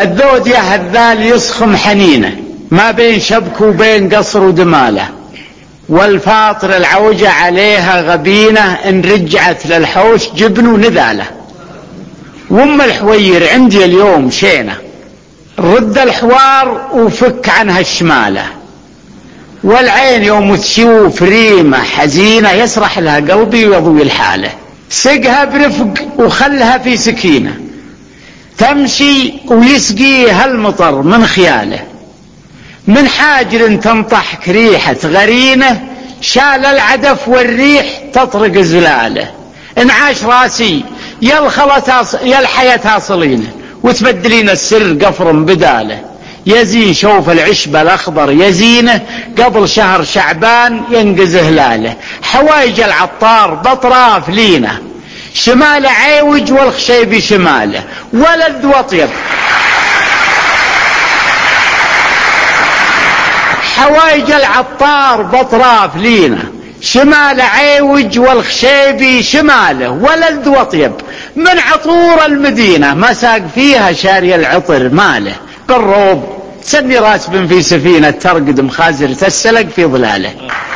الذود يا هذال يسخم حنينه، ما بين شبك وبين قصر ودماله، والفاطر العوجة عليها غبينة، إن رجعت للحوش جبن ونذاله. وام الحوير عندي اليوم شينة، رد الحوار وفك عنها الشمالة، والعين يوم تشوف ريمة حزينة، يسرح لها قلبي ويضوي الحالة. سقها برفق وخلها في سكينة، تمشي ويسقيها المطر من خياله، من حاجر تنطحك ريحة غرينة، شال العدف والريح تطرق زلاله. انعاش راسي يا الحياة تصلينه، وتبدلين السر قفر بداله، يزين شوف العشب الأخضر يزينه، قبل شهر شعبان ينقز هلاله. حوايج العطار بطراف لينه، شمال عيوج والخشيب شماله، ولد وطيب. حوايج العطار بطراف لينا، شمال عيوج والخشيبي شماله، ولد وطيب. من عطور المدينة ما ساق فيها شاري العطر ماله، بالروب سني راسب في سفينة ترقد مخازرة السلق في ظلاله.